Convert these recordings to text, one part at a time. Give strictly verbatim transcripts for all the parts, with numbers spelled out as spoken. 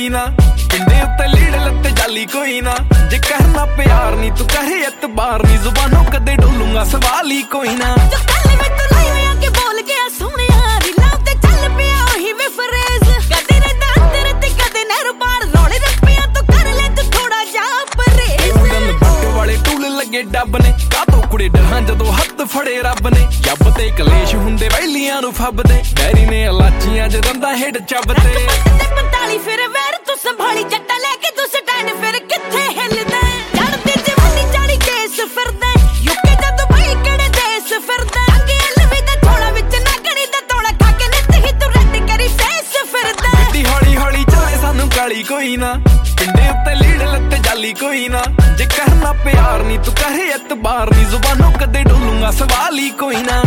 कोई ना, पिंडे उत्ते लीड़ लत्ते जाली कोई ना। जे करना प्यार नी तू कहे एतबार नी, जुबानों कदे डोलूंगा सवाल ही कोई ना। जो गल में तू लाई होया के बोल गया सोहणिया, रीलां ते चल पिया ओही वे फरेज। कदे रहंदा अंदर ते कदे नहर पार, रौले रप्पियां तू कर ले तू थोड़ा जा परहेज। उड़न बट वाले टूल लगे डब ने, कातों कुड़े डरां जदों हत्थ फड़े रब ने। जब ते कलेश हुंदे वैलियां नूं फबदे, डैरी ने इलाचियां च रंदा हेड चबदे। पंताली फिर वैर तू संभाली, जट्टा लेके तू स्टैंड फिर किथे हिलदा। चढ़दी जवानी चाली केस फिरदा, यूके जा दुबई केड़े देश फिरदा। अंगे लवी दा थोड़ा विच नागणी दा तोड़ा, खा के नित ही तू रद्द करी फेस फिरदा। गड्डी हौली हौली चले सानू काली कोई ना, पिंडे उत्ते लीड़ लत्ते जाली कोई ना। जे करना प्यार नी तू कहे एतबार नी, जुबानों कदे डोलूंगा सवाल ही कोई ना।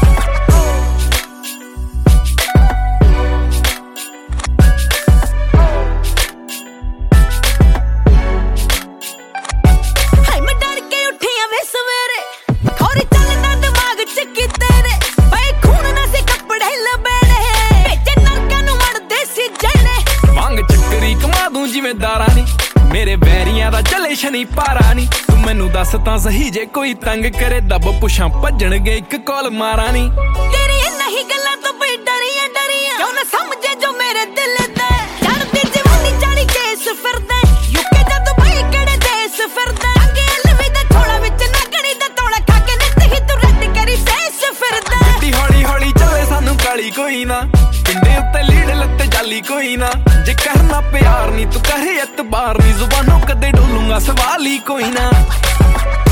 जिम्मेदारा नी मेरे बैरियां दा चले शनि पारा नी, तू मैनू दस तां सही जे कोई तंग करे, दब पुछां भजणगे इक कॉल मारा नी। तेरी नहीं गल्लां तो बई डरियां डरियां, क्यों ना समझे जो मेरे दिल दा। चढ़दी जवानी चाली केस फिरदा, यूके जा दुबई केड़े देश फिरदा। अंगे लवी दा थोड़ा विच नागणी दा तोड़ा, खा के नित ही तू रद्द करी फेस फिरदा। गड्डी हौली हौली चले सानू काली कोई ना, पिंडे उत्ते लीड़ लत्ते जाली कोई ना। जे करना प्यार नी तू कहे एतबार नी, जुबानों कदे डोलूंगा सवाल ही कोई ना।